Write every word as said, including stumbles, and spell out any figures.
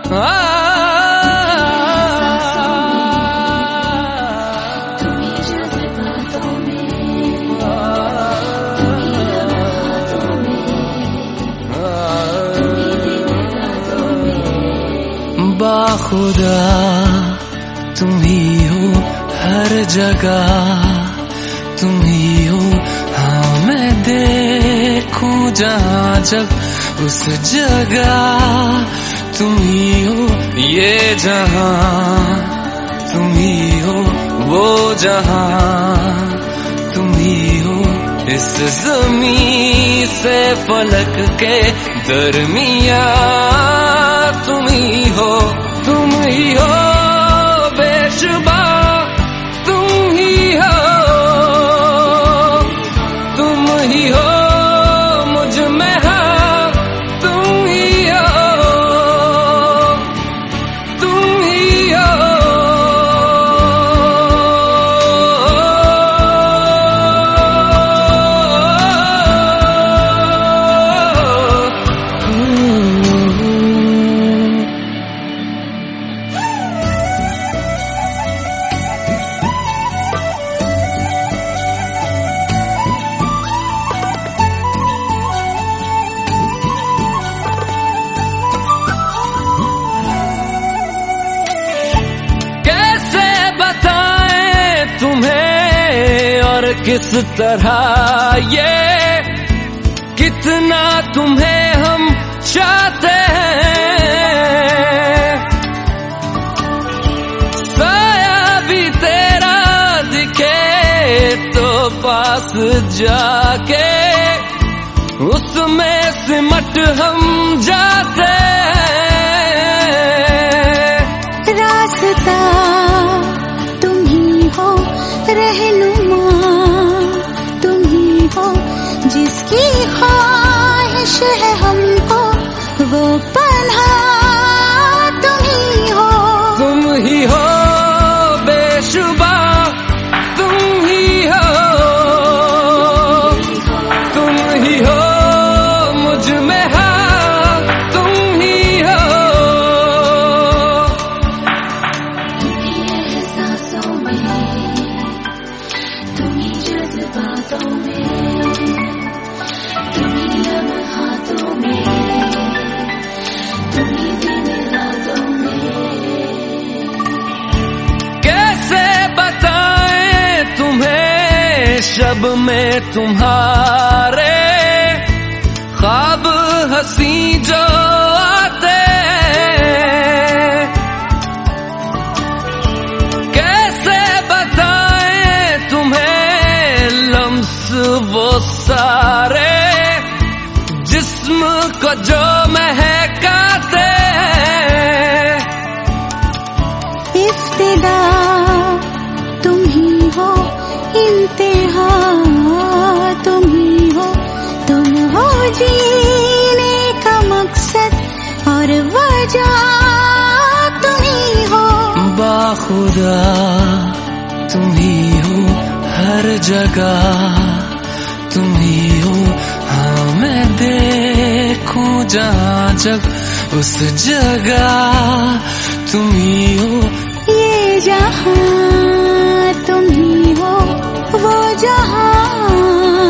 बाखुदा तुम ही हो हर जगह, तुम ही हो हाँ मैं देखूं जहाँ जब उस जगह, तुम ही हो ये जहाँ, तुम ही हो वो जहाँ, तुम ही हो इस ज़मीं से फलक के दरमिया, तुम ही हो, तुम ही हो बेशुबा, तुम ही हो, तुम ही हो मुझ में हाँ, तुम ही हो, तुम ही हो। किस तरह ये कितना तुम्हें हम चाहते हैं, साया भी तेरा दिखे तो पास जाके उसमें सिमट हम जाते हैं। रास्ता तुम ही हो, रहनुमा जिसकी ख्वाहिश है हमको वो पन्हा, तुम ही हो, तुम ही हो बेशुबा, तुम ही हो, तुम ही हो मुझ में हाँ, तुम ही हो। तुम ही एहसासों में, तुम ही जज्बातों में, शब में तुम्हारे ख्वाब हंसी जो आते, कैसे बताएं तुम्हें लम्स वो सारे जिस्म को जो महकाते, इब्तिदा तुम ही हो, इंतहा तुम ही हो, तुम हो जीने का मकसद और वजह, तुम ही हो। बाखुदा तुम ही हो हर जगह, तुम ही हो हाँ मैं देखूं जहाँ जब उस जगह, तुम ही हो ये जहाँ, तुम ही हो वो जहाँ।